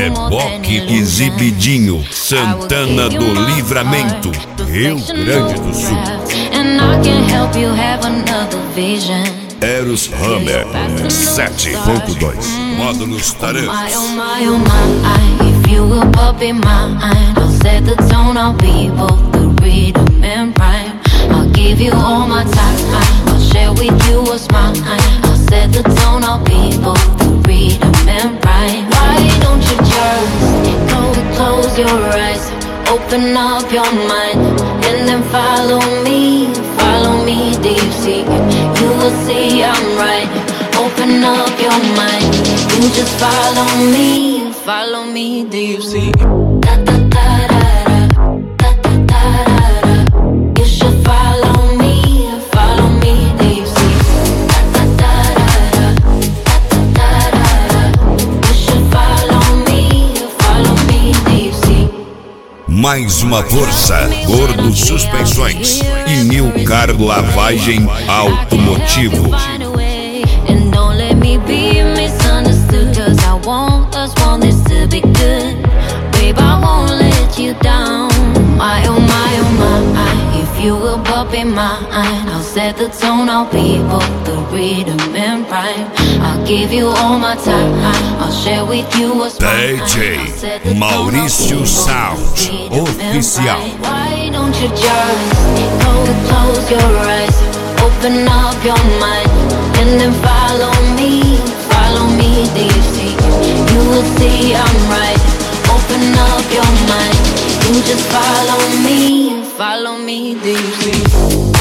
Reboque Exibidinho, Santana do Livramento, Rio Grande do Sul. Eros Hammer 7.2, módulos tarefas. If you will up in mine, I'll set the tone, I'll be both the rhythm and rhyme. I'll give you all my time, I'll share with you what's mine. I'll set the tone, I'll be both the rhythm and rhyme. Why don't you just close your eyes, open up your mind, and then follow me, do you see? You will see I'm right, open up your mind, you just follow me, do you see? Da da da da da, da da da da. You should follow me, do you see? Da da da da da, da da da. You should follow me, do you see? Mais uma força, Gordo Suspensões e Nilcar Lavagem Automotivo. And don't let me be misunderstood, 'cause I want this to be good. Babe, I won't let you down. My oh my oh my, if you will pop in mine, I'll set the tone, I'll be both the rhythm and rhyme. I'll give you all my time, I'll share with you what's mine. DJ Maurício Sound Oficial. Why don't you just close your eyes, open up your mind, and then follow me, do you see? You will see I'm right, open up your mind, you just follow me, do you see?